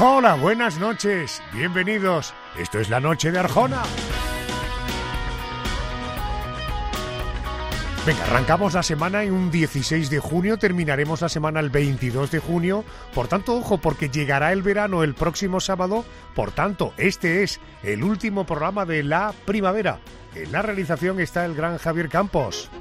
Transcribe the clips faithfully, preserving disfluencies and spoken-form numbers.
Hola, buenas noches, bienvenidos. Esto es la noche de Arjona. Venga, arrancamos la semana en un dieciséis de junio, terminaremos la semana el veintidós de junio. Por tanto, ojo, porque llegará el verano el próximo sábado. Por tanto, este es el último programa de la primavera. En la realización está el gran Javier Campos.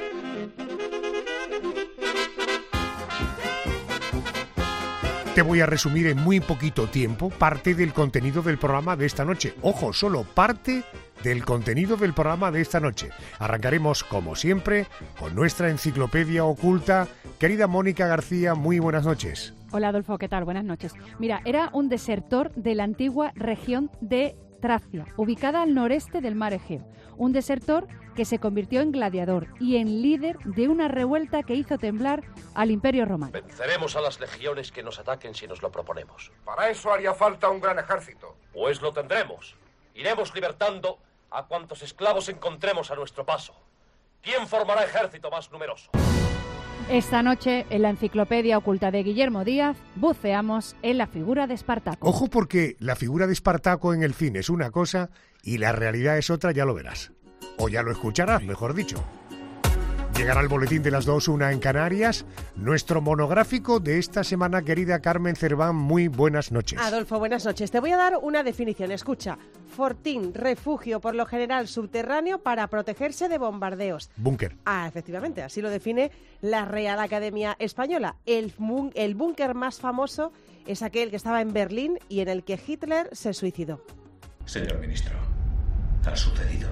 Te voy a resumir en muy poquito tiempo parte del contenido del programa de esta noche. Ojo, solo parte del contenido del programa de esta noche. Arrancaremos, como siempre, con nuestra enciclopedia oculta. Querida Mónica García, muy buenas noches. Hola Adolfo, ¿qué tal? Buenas noches. Mira, era un desertor de la antigua región de Tracia, ubicada al noreste del mar Egeo. Un desertor que se convirtió en gladiador y en líder de una revuelta que hizo temblar al Imperio Romano. Venceremos a las legiones que nos ataquen si nos lo proponemos. Para eso haría falta un gran ejército. Pues lo tendremos. Iremos libertando a cuantos esclavos encontremos a nuestro paso. ¿Quién formará ejército más numeroso? Esta noche, en la enciclopedia oculta de Guillermo Díaz, buceamos en la figura de Espartaco. Ojo, porque la figura de Espartaco en el cine es una cosa y la realidad es otra, ya lo verás. O ya lo escucharás, mejor dicho. Llegará el boletín de las dos, una en Canarias, nuestro monográfico de esta semana, querida Carmen Cerván, muy buenas noches. Adolfo, buenas noches. Te voy a dar una definición, escucha. Fortín, refugio por lo general subterráneo para protegerse de bombardeos. Búnker. Ah, efectivamente, así lo define la Real Academia Española. El, bún- el búnker más famoso es aquel que estaba en Berlín y en el que Hitler se suicidó. Señor ministro, ha sucedido.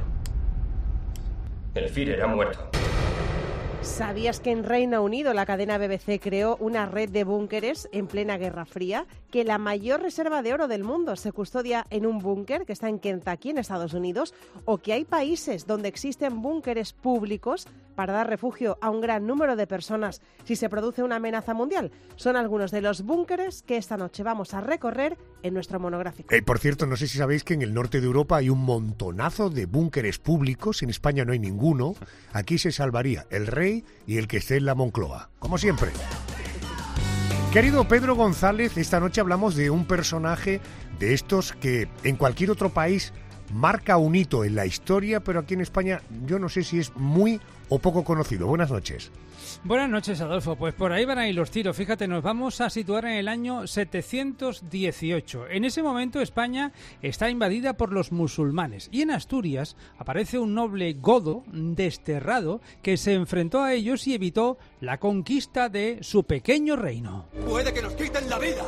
El Führer ha muerto. ¿Sabías que en Reino Unido la cadena B B C creó una red de búnkeres en plena Guerra Fría? Que la mayor reserva de oro del mundo se custodia en un búnker que está en Kentucky, en Estados Unidos, o que hay países donde existen búnkeres públicos para dar refugio a un gran número de personas si se produce una amenaza mundial. Son algunos de los búnkeres que esta noche vamos a recorrer en nuestro monográfico. Eh, por cierto, no sé si sabéis que en el norte de Europa hay un montonazo de búnkeres públicos. En España no hay ninguno. Aquí se salvaría el rey y el que esté en la Moncloa, como siempre. Querido Pedro González, esta noche hablamos de un personaje de estos que en cualquier otro país marca un hito en la historia, pero aquí en España yo no sé si es muy o poco conocido. Buenas noches. Buenas noches, Adolfo. Pues por ahí van a ir los tiros. Fíjate, nos vamos a situar en el año setecientos dieciocho. En ese momento España está invadida por los musulmanes y en Asturias aparece un noble godo desterrado que se enfrentó a ellos y evitó la conquista de su pequeño reino. Puede que nos quiten la vida,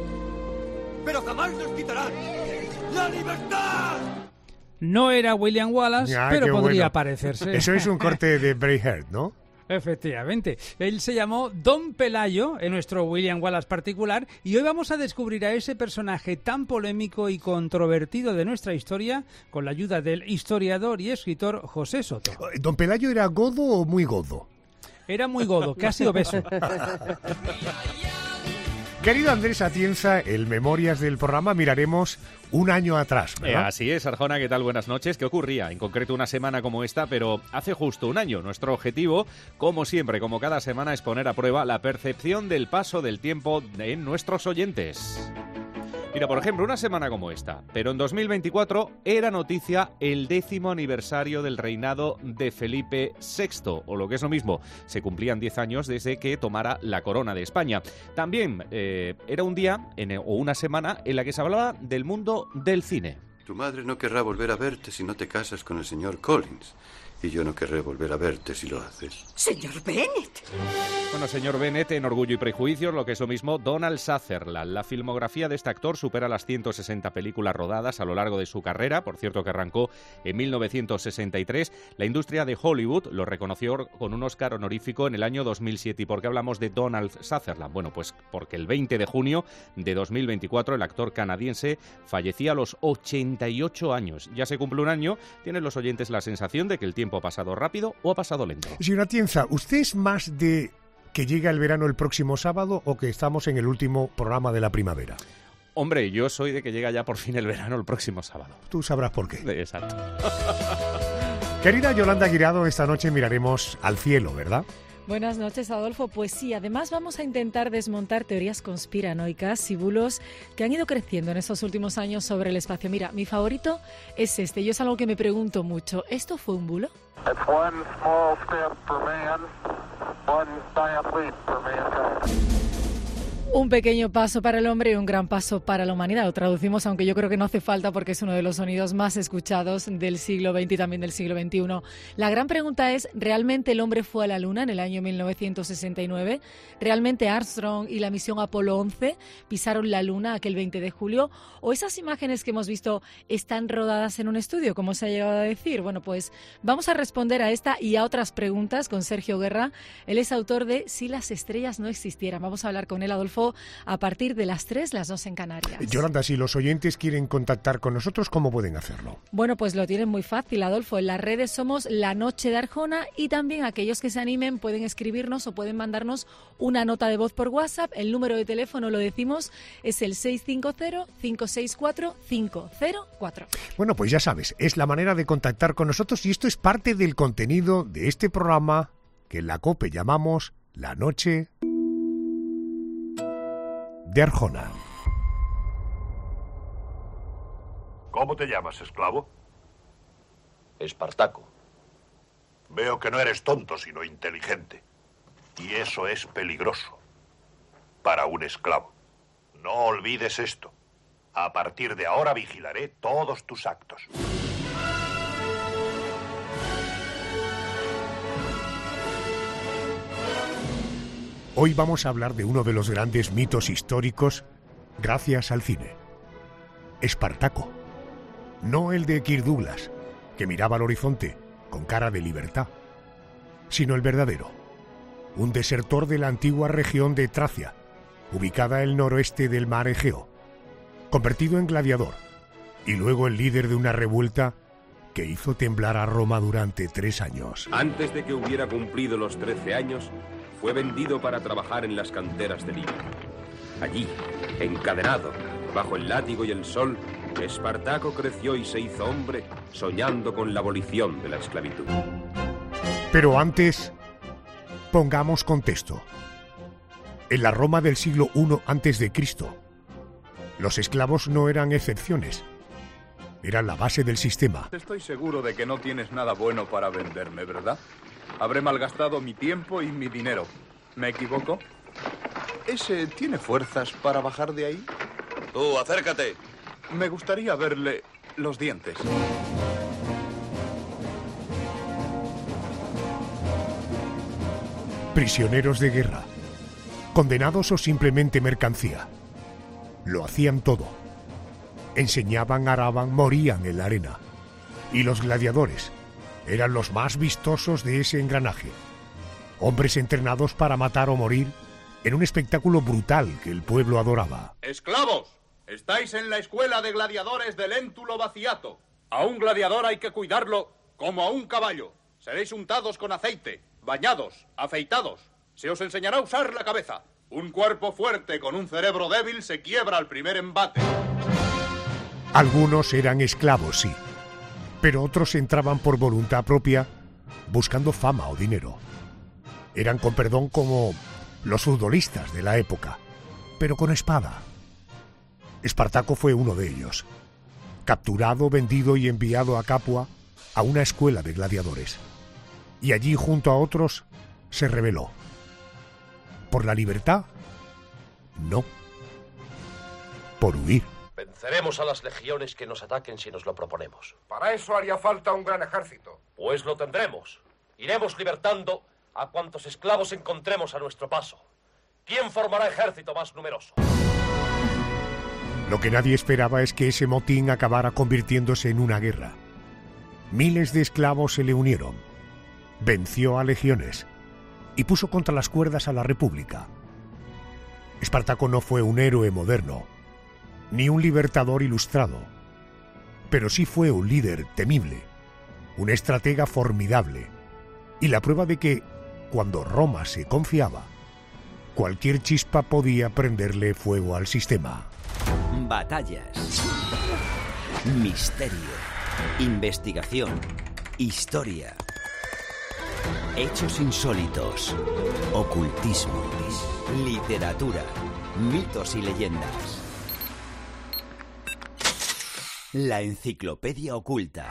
pero jamás nos quitarán la libertad. No era William Wallace, Ah, pero qué podría bueno. parecerse. Eso es un corte de Braveheart, ¿no? Efectivamente. Él se llamó Don Pelayo, en nuestro William Wallace particular, y hoy vamos a descubrir a ese personaje tan polémico y controvertido de nuestra historia con la ayuda del historiador y escritor José Soto. ¿Don Pelayo era godo o muy godo? Era muy godo, casi obeso. Querido Andrés Atienza, el Memorias del programa miraremos un año atrás, ¿verdad? Eh, así es, Arjona, ¿qué tal? Buenas noches. ¿Qué ocurría? En concreto una semana como esta, pero hace justo un año. Nuestro objetivo, como siempre, como cada semana, es poner a prueba la percepción del paso del tiempo en nuestros oyentes. Mira, por ejemplo, una semana como esta, pero en dos mil veinticuatro era noticia el décimo aniversario del reinado de Felipe sexto, o lo que es lo mismo, se cumplían diez años desde que tomara la corona de España. También eh, era un día en, o una semana en la que se hablaba del mundo del cine. Tu madre no querrá volver a verte si no te casas con el señor Collins. Y yo no querré volver a verte si lo haces. ¡Señor Bennett! Bueno, señor Bennett, en Orgullo y Prejuicios, lo que es lo mismo, Donald Sutherland. La filmografía de este actor supera las ciento sesenta películas rodadas a lo largo de su carrera, por cierto que arrancó en mil novecientos sesenta y tres. La industria de Hollywood lo reconoció con un Oscar honorífico en el año dos mil siete. ¿Y por qué hablamos de Donald Sutherland? Bueno, pues porque el veinte de junio de dos mil veinticuatro el actor canadiense fallecía a los ochenta y ocho años. Ya se cumple un año, tienen los oyentes la sensación de que el tiempo ha pasado rápido o ha pasado lento. Señor Atienza, ¿usted es más de que llega el verano el próximo sábado o que estamos en el último programa de la primavera? Hombre, yo soy de que llega ya por fin el verano el próximo sábado. Tú sabrás por qué. Exacto. Querida Yolanda Guirado, esta noche miraremos al cielo, ¿verdad? Buenas noches, Adolfo. Pues sí, además vamos a intentar desmontar teorías conspiranoicas y bulos que han ido creciendo en estos últimos años sobre el espacio. Mira, mi favorito es este. Yo es algo que me pregunto mucho. ¿Esto fue un bulo? It's one small step for man, one giant leap for mankind. Un pequeño paso para el hombre y un gran paso para la humanidad. Lo traducimos, aunque yo creo que no hace falta porque es uno de los sonidos más escuchados del siglo veinte y también del siglo veintiuno. La gran pregunta es, ¿realmente el hombre fue a la Luna en el año mil novecientos sesenta y nueve? ¿Realmente Armstrong y la misión Apolo once pisaron la Luna aquel veinte de julio? ¿O esas imágenes que hemos visto están rodadas en un estudio, como se ha llegado a decir? Bueno, pues vamos a responder a esta y a otras preguntas con Sergio Guerra. Él es autor de Si las estrellas no existieran. Vamos a hablar con él, Adolfo, a partir de las tres, las dos en Canarias. Yolanda, si los oyentes quieren contactar con nosotros, ¿cómo pueden hacerlo? Bueno, pues lo tienen muy fácil, Adolfo. En las redes somos La Noche de Arjona y también aquellos que se animen pueden escribirnos o pueden mandarnos una nota de voz por WhatsApp. El número de teléfono, lo decimos, es el seis cinco cero, cinco seis cuatro, cinco cero cuatro. Bueno, pues ya sabes, es la manera de contactar con nosotros y esto es parte del contenido de este programa que en la COPE llamamos La Noche de Arjona. ¿Cómo te llamas, esclavo? Espartaco. Veo que no eres tonto, sino inteligente. Y eso es peligroso para un esclavo. No olvides esto. A partir de ahora vigilaré todos tus actos. Hoy vamos a hablar de uno de los grandes mitos históricos gracias al cine. Espartaco. No el de Kirk Douglas, que miraba al horizonte con cara de libertad, sino el verdadero. Un desertor de la antigua región de Tracia, ubicada al noroeste del mar Egeo, convertido en gladiador y luego el líder de una revuelta que hizo temblar a Roma durante tres años. Antes de que hubiera cumplido los trece años, fue vendido para trabajar en las canteras de Libia. Allí, encadenado, bajo el látigo y el sol, Espartaco creció y se hizo hombre, soñando con la abolición de la esclavitud. Pero antes, pongamos contexto. En la Roma del siglo primero antes de Cristo, los esclavos no eran excepciones. Eran la base del sistema. Estoy seguro de que no tienes nada bueno para venderme, ¿verdad? Habré malgastado mi tiempo y mi dinero. ¿Me equivoco? ¿Ese tiene fuerzas para bajar de ahí? Tú, acércate. Me gustaría verle los dientes. Prisioneros de guerra, condenados o simplemente mercancía. Lo hacían todo. Enseñaban, araban, morían en la arena. Y los gladiadores eran los más vistosos de ese engranaje. Hombres entrenados para matar o morir en un espectáculo brutal que el pueblo adoraba. ¡Esclavos! Estáis en la escuela de gladiadores del Léntulo Baciato. A un gladiador hay que cuidarlo como a un caballo. Seréis untados con aceite, bañados, afeitados. Se os enseñará a usar la cabeza. Un cuerpo fuerte con un cerebro débil se quiebra al primer embate. Algunos eran esclavos, sí, pero otros entraban por voluntad propia, buscando fama o dinero. Eran, con perdón, como los futbolistas de la época, pero con espada. Espartaco fue uno de ellos, capturado, vendido y enviado a Capua, a una escuela de gladiadores. Y allí, junto a otros, se rebeló. ¿Por la libertad? No. Por huir. Venceremos a las legiones que nos ataquen si nos lo proponemos. Para eso haría falta un gran ejército. Pues lo tendremos. Iremos libertando a cuantos esclavos encontremos a nuestro paso. ¿Quién formará ejército más numeroso? Lo que nadie esperaba es que ese motín acabara convirtiéndose en una guerra. Miles de esclavos se le unieron. Venció a legiones y puso contra las cuerdas a la República. Espartaco no fue un héroe moderno, ni un libertador ilustrado, pero sí fue un líder temible, un estratega formidable, y la prueba de que, cuando Roma se confiaba, cualquier chispa podía prenderle fuego al sistema. Batallas, misterio, investigación, historia. Hechos insólitos, ocultismo, literatura, mitos y leyendas. La enciclopedia oculta.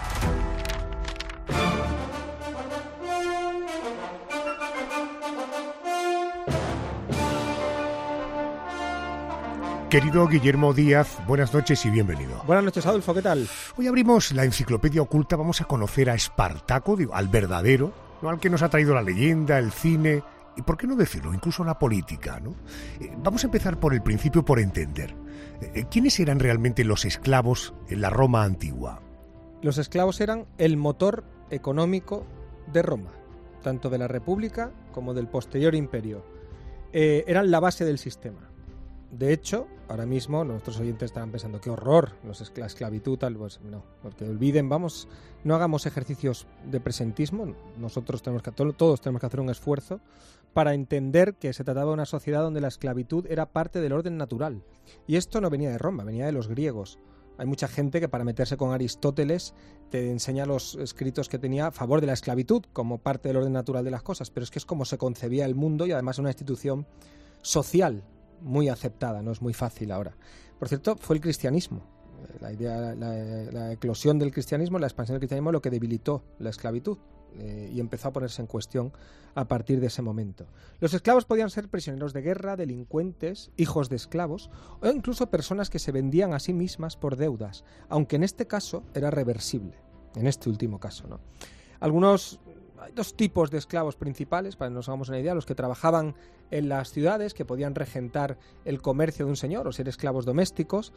Querido Guillermo Díaz, buenas noches y bienvenido. Buenas noches, Adolfo, ¿qué tal? Hoy abrimos la enciclopedia oculta, vamos a conocer a Espartaco, digo, al verdadero, no al que nos ha traído la leyenda, el cine y, por qué no decirlo, incluso la política, ¿no? Eh, vamos a empezar por el principio, por entender. Eh, ¿Quiénes eran realmente los esclavos en la Roma antigua? Los esclavos eran el motor económico de Roma, tanto de la República como del posterior imperio. Eh, eran la base del sistema. De hecho, ahora mismo nuestros oyentes estarán pensando, qué horror, los escl- la esclavitud, tal, pues no, porque olviden, vamos, no hagamos ejercicios de presentismo, nosotros tenemos que, to- todos tenemos que hacer un esfuerzo para entender que se trataba de una sociedad donde la esclavitud era parte del orden natural. Y esto no venía de Roma, venía de los griegos. Hay mucha gente que para meterse con Aristóteles te enseña los escritos que tenía a favor de la esclavitud como parte del orden natural de las cosas, pero es que es como se concebía el mundo y además una institución social muy aceptada, no es muy fácil ahora. Por cierto, fue el cristianismo, la idea, la, la eclosión del cristianismo, la expansión del cristianismo, lo que debilitó la esclavitud eh, y empezó a ponerse en cuestión a partir de ese momento. Los esclavos podían ser prisioneros de guerra, delincuentes, hijos de esclavos o incluso personas que se vendían a sí mismas por deudas, aunque en este caso era reversible, en este último caso, ¿no? Algunos Hay dos tipos de esclavos principales, para que nos hagamos una idea, los que trabajaban en las ciudades, que podían regentar el comercio de un señor o ser esclavos domésticos.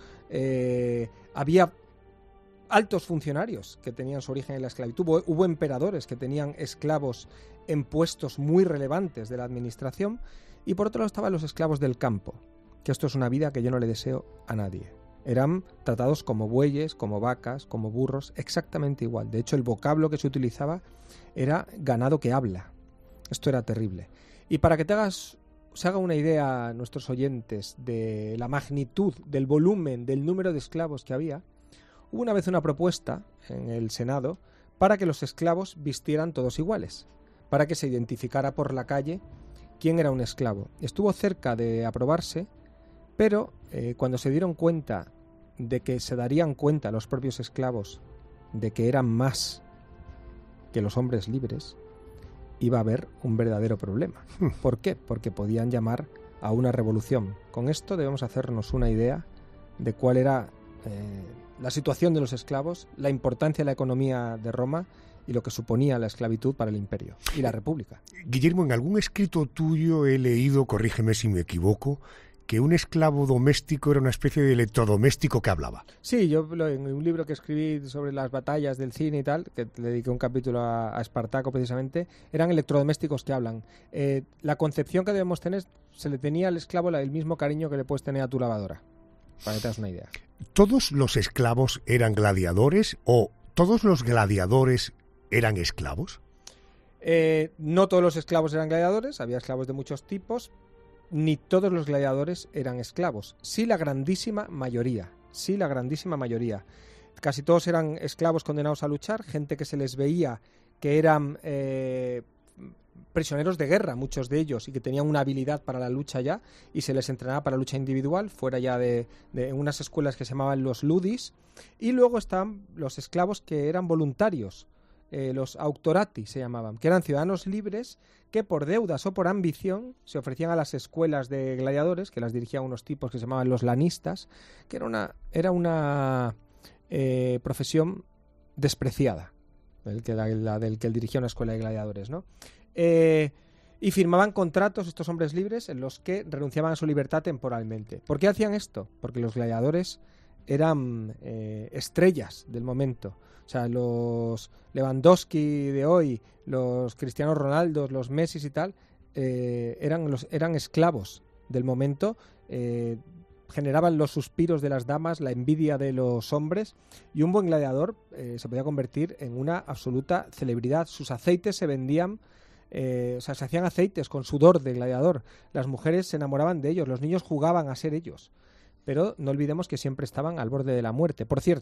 Eh, había altos funcionarios que tenían su origen en la esclavitud, hubo, hubo emperadores que tenían esclavos en puestos muy relevantes de la administración, y por otro lado estaban los esclavos del campo, que esto es una vida que yo no le deseo a nadie. Eran tratados como bueyes, como vacas, como burros, exactamente igual. De hecho, el vocablo que se utilizaba era ganado que habla. Esto era terrible. Y para que te hagas, se haga una idea, nuestros oyentes, de la magnitud, del volumen, del número de esclavos que había, hubo una vez una propuesta en el Senado para que los esclavos vistieran todos iguales, para que se identificara por la calle quién era un esclavo. Estuvo cerca de aprobarse, pero eh, cuando se dieron cuenta de que se darían cuenta los propios esclavos de que eran más que los hombres libres, iba a haber un verdadero problema. ¿Por qué? Porque podían llamar a una revolución. Con esto debemos hacernos una idea de cuál era eh, la situación de los esclavos, la importancia de la economía de Roma y lo que suponía la esclavitud para el imperio y la república. Guillermo, en algún escrito tuyo he leído, corrígeme si me equivoco, que un esclavo doméstico era una especie de electrodoméstico que hablaba. Sí, yo en un libro que escribí sobre las batallas del cine y tal, que le dediqué un capítulo a, a Espartaco precisamente, eran electrodomésticos que hablan. Eh, la concepción que debemos tener, se le tenía al esclavo el mismo cariño que le puedes tener a tu lavadora, para que te hagas una idea. ¿Todos los esclavos eran gladiadores o todos los gladiadores eran esclavos? Eh, no todos los esclavos eran gladiadores, había esclavos de muchos tipos. Ni todos los gladiadores eran esclavos, sí la grandísima mayoría, sí la grandísima mayoría. Casi todos eran esclavos condenados a luchar, gente que se les veía que eran eh, prisioneros de guerra, muchos de ellos, y que tenían una habilidad para la lucha ya, y se les entrenaba para lucha individual, fuera ya de, de unas escuelas que se llamaban los ludis, y luego están los esclavos que eran voluntarios, eh, los auctorati se llamaban, que eran ciudadanos libres que por deudas o por ambición se ofrecían a las escuelas de gladiadores, que las dirigían unos tipos que se llamaban los lanistas, que era una, era una eh, profesión despreciada, el que, la, la del que él dirigía una escuela de gladiadores, ¿no? Eh, y firmaban contratos estos hombres libres en los que renunciaban a su libertad temporalmente. ¿Por qué hacían esto? Porque los gladiadores eran eh, estrellas del momento. O sea, los Lewandowski de hoy, los Cristiano Ronaldos, los Messi y tal, eh, eran, los, eran esclavos del momento, eh, generaban los suspiros de las damas, la envidia de los hombres, y un buen gladiador eh, se podía convertir en una absoluta celebridad. Sus aceites se vendían, eh, o sea, se hacían aceites con sudor de gladiador. Las mujeres se enamoraban de ellos, los niños jugaban a ser ellos. Pero no olvidemos que siempre estaban al borde de la muerte. Por cierto,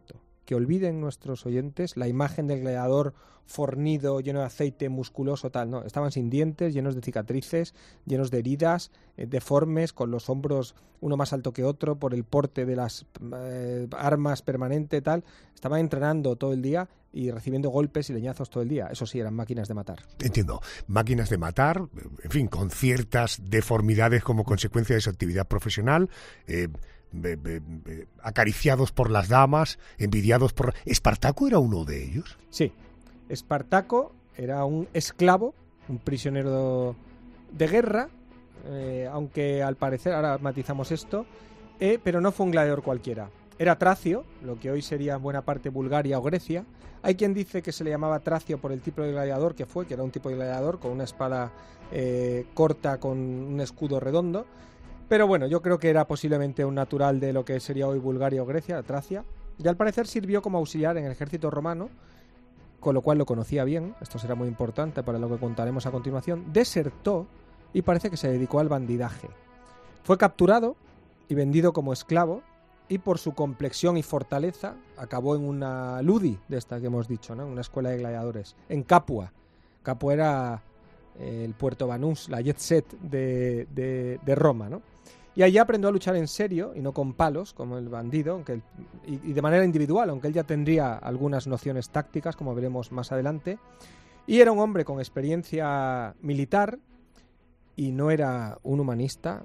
que olviden nuestros oyentes la imagen del gladiador fornido, lleno de aceite, musculoso, tal. No, estaban sin dientes, llenos de cicatrices, llenos de heridas, eh, deformes, con los hombros uno más alto que otro por el porte de las eh, armas permanente, tal. Estaban entrenando todo el día y recibiendo golpes y leñazos todo el día. Eso sí, eran máquinas de matar. Entiendo. Máquinas de matar, en fin, con ciertas deformidades como consecuencia de su actividad profesional, eh, Be, be, be, acariciados por las damas, envidiados por... ¿Espartaco era uno de ellos? Sí, Espartaco era un esclavo, un prisionero de guerra, eh, aunque al parecer, ahora matizamos esto, eh, pero no fue un gladiador cualquiera. Era tracio, lo que hoy sería en buena parte Bulgaria o Grecia. Hay quien dice que se le llamaba tracio por el tipo de gladiador que fue, que era un tipo de gladiador con una espada eh, corta con un escudo redondo. Pero bueno, yo creo que era posiblemente un natural de lo que sería hoy Bulgaria o Grecia, Tracia, y al parecer sirvió como auxiliar en el ejército romano, con lo cual lo conocía bien, esto será muy importante para lo que contaremos a continuación. Desertó y parece que se dedicó al bandidaje. Fue capturado y vendido como esclavo, y por su complexión y fortaleza acabó en una ludi, de esta que hemos dicho, ¿no? Una escuela de gladiadores, en Capua. Capua era eh, el Puerto Banús, la jet set de, de, de Roma, ¿no? Y allí aprendió a luchar en serio y no con palos, como el bandido, aunque él, y, y de manera individual, aunque él ya tendría algunas nociones tácticas, como veremos más adelante. Y era un hombre con experiencia militar y no era un humanista,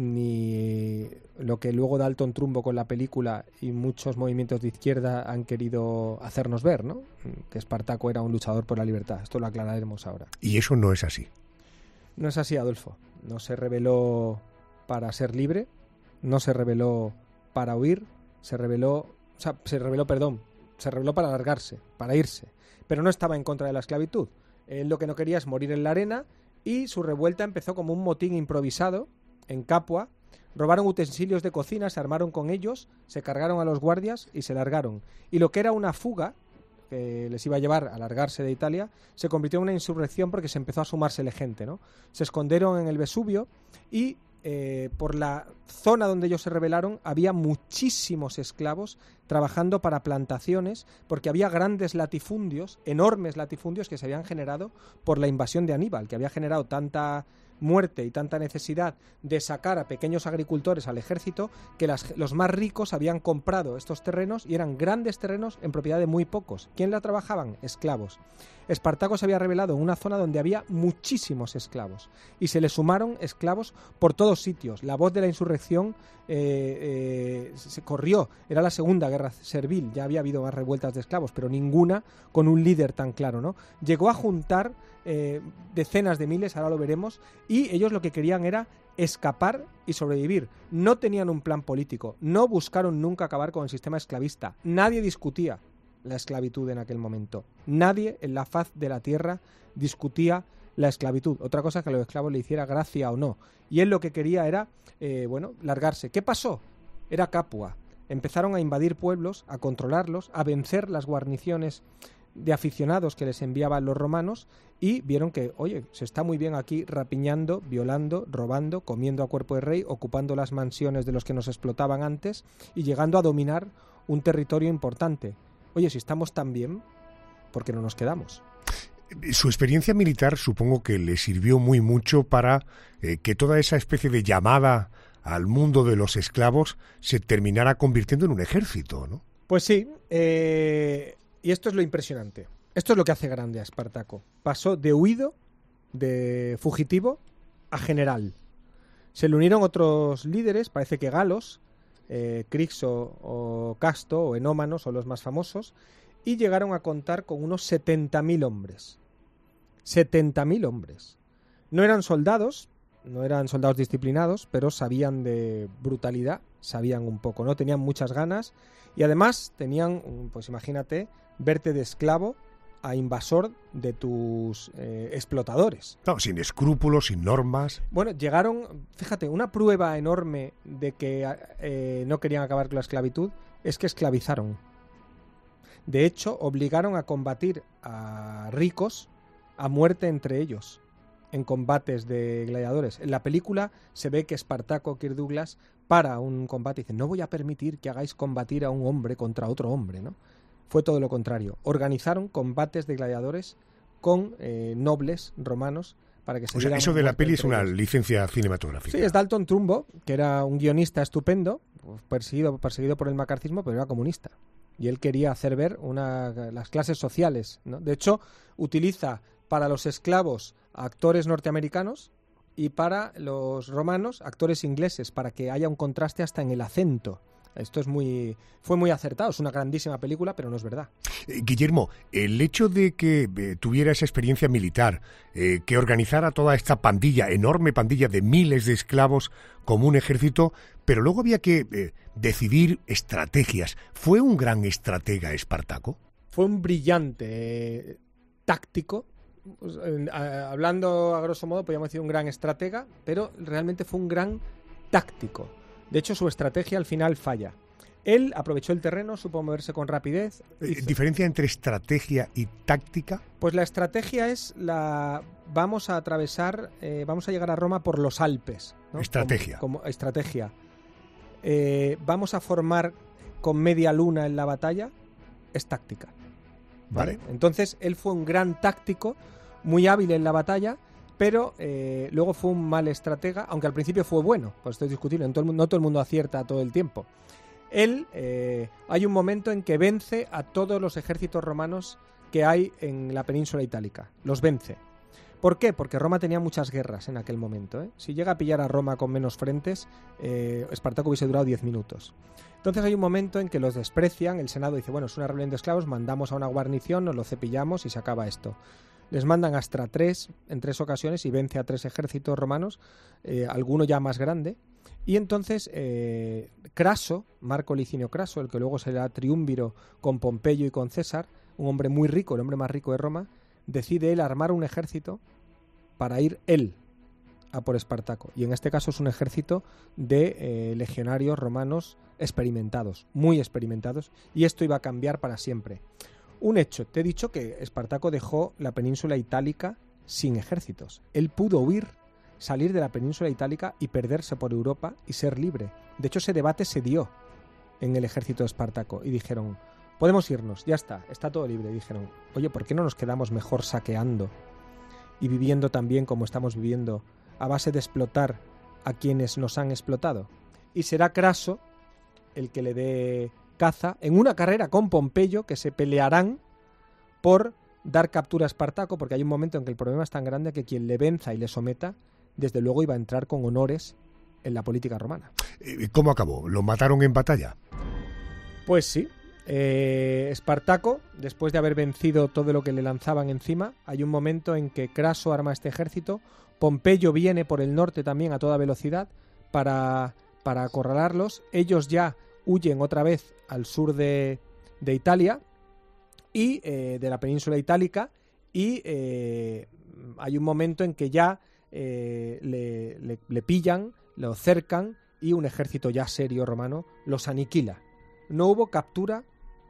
ni lo que luego Dalton Trumbo con la película y muchos movimientos de izquierda han querido hacernos ver, ¿no? Que Espartaco era un luchador por la libertad. Esto lo aclararemos ahora. Y eso no es así. No es así, Adolfo. No se rebeló para ser libre, no se rebeló para huir, se rebeló, o sea, se rebeló, perdón, se rebeló para largarse, para irse, pero no estaba en contra de la esclavitud. Él lo que no quería es morir en la arena y su revuelta empezó como un motín improvisado en Capua. Robaron utensilios de cocina, se armaron con ellos, se cargaron a los guardias y se largaron. Y lo que era una fuga que les iba a llevar a largarse de Italia, se convirtió en una insurrección porque se empezó a sumársele gente, ¿no? Se escondieron en el Vesubio y Eh, por la zona donde ellos se rebelaron había muchísimos esclavos trabajando para plantaciones, porque había grandes latifundios, enormes latifundios que se habían generado por la invasión de Aníbal, que había generado tanta muerte y tanta necesidad de sacar a pequeños agricultores al ejército, que las, los más ricos habían comprado estos terrenos y eran grandes terrenos en propiedad de muy pocos. ¿Quién la trabajaban? Esclavos. Espartaco se había rebelado en una zona donde había muchísimos esclavos y se le sumaron esclavos por todos sitios. La voz de la insurrección eh, eh, se corrió. Era la segunda guerra servil, ya había habido más revueltas de esclavos, pero ninguna con un líder tan claro, ¿no? Llegó a juntar eh, decenas de miles, ahora lo veremos, y ellos lo que querían era escapar y sobrevivir. No tenían un plan político, no buscaron nunca acabar con el sistema esclavista. Nadie discutía la esclavitud en aquel momento. Nadie en la faz de la tierra discutía la esclavitud. Otra cosa es que a los esclavos le hiciera gracia o no. Y él lo que quería era, eh, bueno, largarse. ¿Qué pasó? Era Capua. Empezaron a invadir pueblos, a controlarlos, a vencer las guarniciones de aficionados que les enviaban los romanos y vieron que, oye, se está muy bien aquí rapiñando, violando, robando, comiendo a cuerpo de rey, ocupando las mansiones de los que nos explotaban antes y llegando a dominar un territorio importante. Oye, si estamos tan bien, ¿por qué no nos quedamos? Su experiencia militar supongo que le sirvió muy mucho para eh, que toda esa especie de llamada al mundo de los esclavos se terminara convirtiendo en un ejército, ¿no? Pues sí, eh, y esto es lo impresionante. Esto es lo que hace grande a Espartaco. Pasó de huido, de fugitivo, a general. Se le unieron otros líderes, parece que galos, Eh, Crixo o Casto o Enómano son los más famosos, y llegaron a contar con unos setenta mil hombres. setenta mil hombres. No eran soldados, no eran soldados disciplinados, pero sabían de brutalidad, sabían un poco, ¿no? Tenían muchas ganas y además tenían, pues imagínate, verte de esclavo a invasor de tus eh, explotadores. No, sin escrúpulos, sin normas. Bueno, llegaron, fíjate, una prueba enorme de que eh, no querían acabar con la esclavitud es que esclavizaron. De hecho, obligaron a combatir a ricos a muerte entre ellos en combates de gladiadores. En la película se ve que Espartaco, Kirk Douglas, para un combate y dice: no voy a permitir que hagáis combatir a un hombre contra otro hombre, ¿no? fue todo lo contrario. Organizaron combates de gladiadores con eh, nobles romanos para que se O sea, eso de la peli es una licencia cinematográfica. Sí, es Dalton Trumbo, que era un guionista estupendo, perseguido, perseguido por el macartismo, pero era comunista. Y él quería hacer ver una, las clases sociales, ¿no? De hecho, utiliza para los esclavos actores norteamericanos y para los romanos actores ingleses, para que haya un contraste hasta en el acento. Esto es muy, fue muy acertado, es una grandísima película, pero no es verdad. Eh, Guillermo, el hecho de que eh, tuviera esa experiencia militar, eh, que organizara toda esta pandilla, enorme pandilla de miles de esclavos como un ejército, pero luego había que eh, decidir estrategias. ¿Fue un gran estratega Espartaco? Fue un brillante eh, táctico. Pues, eh, a, hablando a grosso modo, podríamos decir un gran estratega, pero realmente fue un gran táctico. De hecho, su estrategia al final falla. Él aprovechó el terreno, supo moverse con rapidez. Hizo... ¿Diferencia entre estrategia y táctica? Pues la estrategia es la... Vamos a atravesar, eh, vamos a llegar a Roma por los Alpes, ¿no? Estrategia. Como, como estrategia. Eh, vamos a formar con media luna en la batalla, es táctica. Vale. ¿Vale? Entonces, él fue un gran táctico, muy hábil en la batalla, pero eh, luego fue un mal estratega, aunque al principio fue bueno, pues esto es discutible, no todo el mundo, no todo el mundo acierta todo el tiempo. Él, eh, hay un momento en que vence a todos los ejércitos romanos que hay en la península itálica, los vence. ¿Por qué? Porque Roma tenía muchas guerras en aquel momento, ¿eh? Si llega a pillar a Roma con menos frentes, eh, Espartaco hubiese durado diez minutos. Entonces hay un momento en que los desprecian, el Senado dice, bueno, es una rebelión de esclavos, mandamos a una guarnición, nos lo cepillamos y se acaba esto. Les mandan hasta tres, en tres ocasiones, y vence a tres ejércitos romanos, eh, alguno ya más grande. Y entonces eh, Craso, Marco Licinio Craso, el que luego será triunviro con Pompeyo y con César, un hombre muy rico, el hombre más rico de Roma, decide él armar un ejército para ir él a por Espartaco. Y en este caso es un ejército de eh, legionarios romanos experimentados, muy experimentados, y esto iba a cambiar para siempre. Un hecho, te he dicho que Espartaco dejó la península itálica sin ejércitos. Él pudo huir, salir de la península itálica y perderse por Europa y ser libre. De hecho, ese debate se dio en el ejército de Espartaco y dijeron, podemos irnos, ya está, está todo libre. Y dijeron, oye, ¿por qué no nos quedamos mejor saqueando y viviendo también como estamos viviendo a base de explotar a quienes nos han explotado? Y será Craso el que le dé caza en una carrera con Pompeyo, que se pelearán por dar captura a Espartaco, porque hay un momento en que el problema es tan grande que quien le venza y le someta, desde luego iba a entrar con honores en la política romana. ¿Cómo acabó? ¿Lo mataron en batalla? Pues sí. Eh, Espartaco, después de haber vencido todo lo que le lanzaban encima, hay un momento en que Craso arma este ejército, Pompeyo viene por el norte también a toda velocidad para, para acorralarlos, ellos ya huyen otra vez al sur de, de Italia y eh, de la península itálica, y eh, hay un momento en que ya eh, le, le, le pillan, lo cercan y un ejército ya serio romano los aniquila. No hubo captura,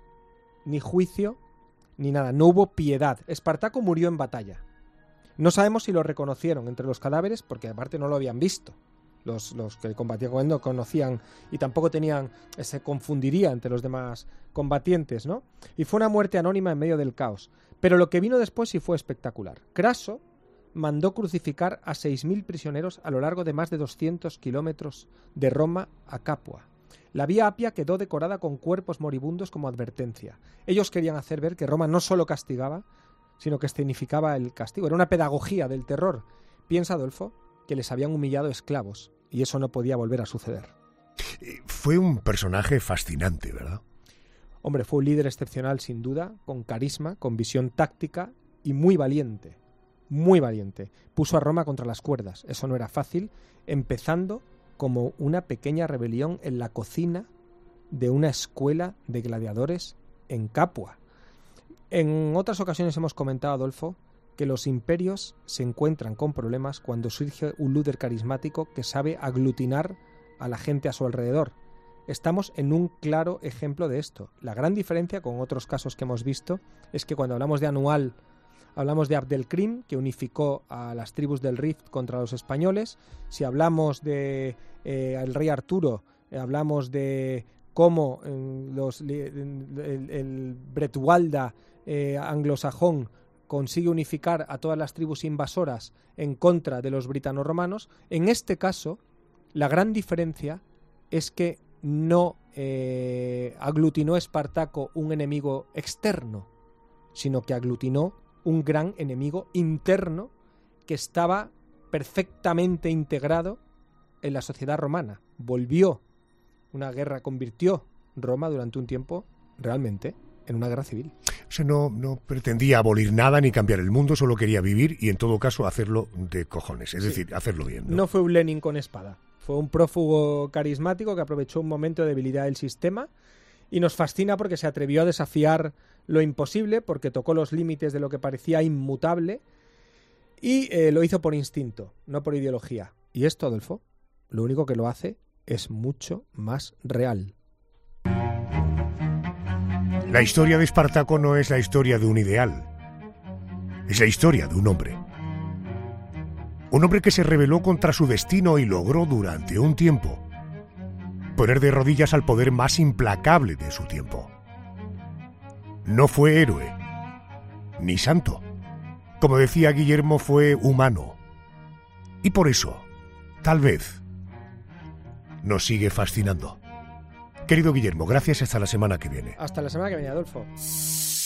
ni juicio, ni nada, no hubo piedad. Espartaco murió en batalla. No sabemos si lo reconocieron entre los cadáveres, porque aparte no lo habían visto. Los, los que combatían con él no conocían y tampoco tenían, se confundiría entre los demás combatientes, ¿no? Y fue una muerte anónima en medio del caos. Pero lo que vino después sí fue espectacular. Craso mandó crucificar a seis mil prisioneros a lo largo de más de doscientos kilómetros de Roma a Capua. La Vía Apia quedó decorada con cuerpos moribundos como advertencia. Ellos querían hacer ver que Roma no solo castigaba, sino que escenificaba el castigo. Era una pedagogía del terror. Piensa, Adolfo, que les habían humillado esclavos, y eso no podía volver a suceder. Fue un personaje fascinante, ¿verdad? Hombre, fue un líder excepcional sin duda, con carisma, con visión táctica y muy valiente, muy valiente. Puso a Roma contra las cuerdas, eso no era fácil, empezando como una pequeña rebelión en la cocina de una escuela de gladiadores en Capua. En otras ocasiones hemos comentado, Adolfo, que los imperios se encuentran con problemas cuando surge un líder carismático que sabe aglutinar a la gente a su alrededor. Estamos en un claro ejemplo de esto. La gran diferencia con otros casos que hemos visto es que cuando hablamos de Anual, hablamos de Abdelkrim, que unificó a las tribus del Rift contra los españoles. Si hablamos de eh, el rey Arturo, eh, hablamos de cómo eh, los, el, el, el Bretwalda eh, anglosajón consigue unificar a todas las tribus invasoras en contra de los britano-romanos. En este caso, la gran diferencia es que no eh, aglutinó Espartaco un enemigo externo, sino que aglutinó un gran enemigo interno que estaba perfectamente integrado en la sociedad romana. Volvió una guerra, convirtió Roma durante un tiempo realmente en una guerra civil. O sea, no, no pretendía abolir nada ni cambiar el mundo, solo quería vivir y en todo caso hacerlo de cojones, es sí. decir, hacerlo bien. ¿no? No fue un Lenin con espada, fue un prófugo carismático que aprovechó un momento de debilidad del sistema y nos fascina porque se atrevió a desafiar lo imposible, porque tocó los límites de lo que parecía inmutable y eh, lo hizo por instinto, no por ideología. Y esto, Adolfo, lo único que lo hace es mucho más real. La historia de Espartaco no es la historia de un ideal, es la historia de un hombre. Un hombre que se rebeló contra su destino y logró durante un tiempo poner de rodillas al poder más implacable de su tiempo. No fue héroe, ni santo. Como decía Guillermo, fue humano. Y por eso, tal vez, nos sigue fascinando. Querido Guillermo, gracias, hasta la semana que viene. Hasta la semana que viene, Adolfo.